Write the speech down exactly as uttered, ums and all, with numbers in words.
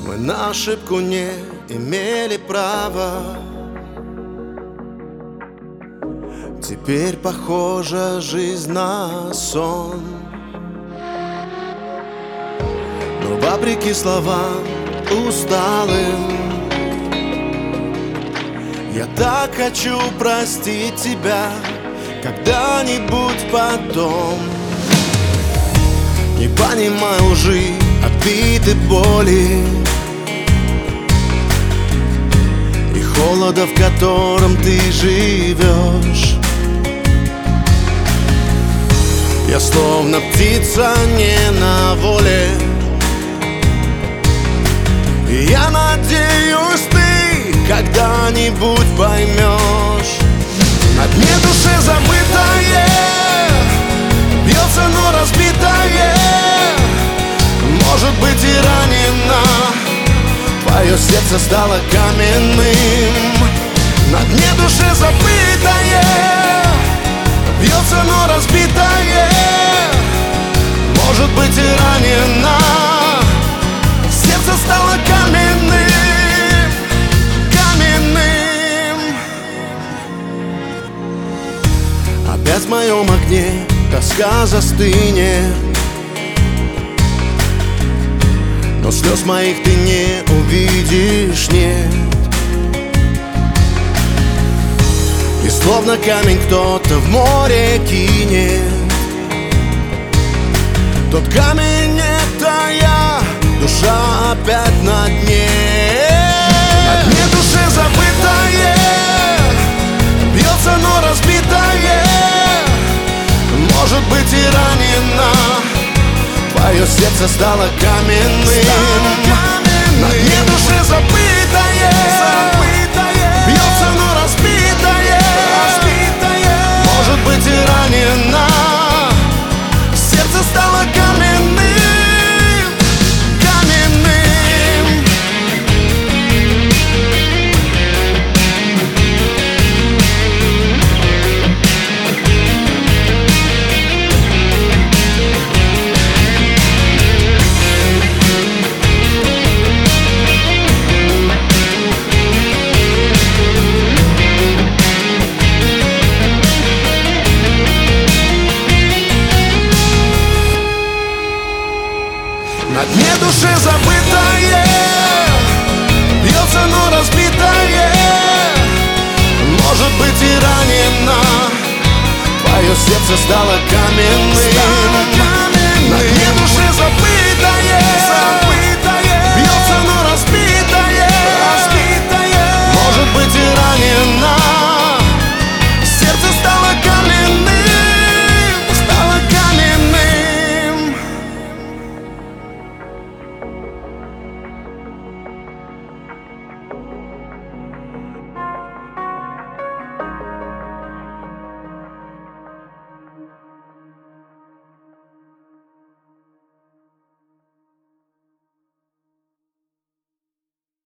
Мы на ошибку не имели права. Теперь похожа жизнь на сон. Но вопреки словам усталым, я так хочу простить тебя когда-нибудь потом. Не понимаю лжи, обиды, боли и холода, в котором ты живешь. Я словно птица не на воле, и я надеюсь, ты когда-нибудь поймешь. На дне души забытое бьется, но разбитое. Может быть, и ранено, твое сердце стало каменным. На дне души забытое бьется, но разбитое. Может быть, и ранено, сердце стало каменным, каменным. Опять в моем огне тоска застынет, но слез моих ты не увидишь, нет. И словно камень кто-то в море кинет. Тот камень — это я, душа опять на дне. На дне души забытое бьется, но разбитое. Может быть, и ранено, твое сердце стало каменным.